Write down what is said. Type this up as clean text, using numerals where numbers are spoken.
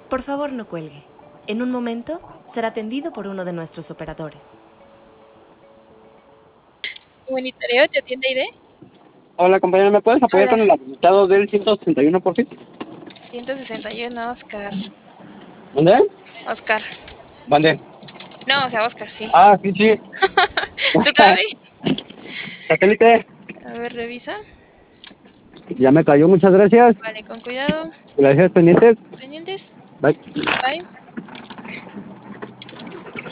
Por favor, no cuelgue. En un momento será atendido por uno de nuestros operadores. Humanitario, ¿te atiende ID? Hola, compañero, ¿me puedes apoyar Hola. con el habilitado del 161 por fin? 161, Oscar. ¿Dónde? Oscar. ¿Dónde? No, o sea, Oscar, sí. Ah, sí, sí. ¿Tu clave? Satélite. A ver, revisa. Ya me cayó, muchas gracias. Vale, con cuidado. Gracias, pendientes. Pendientes. Bye. Bye.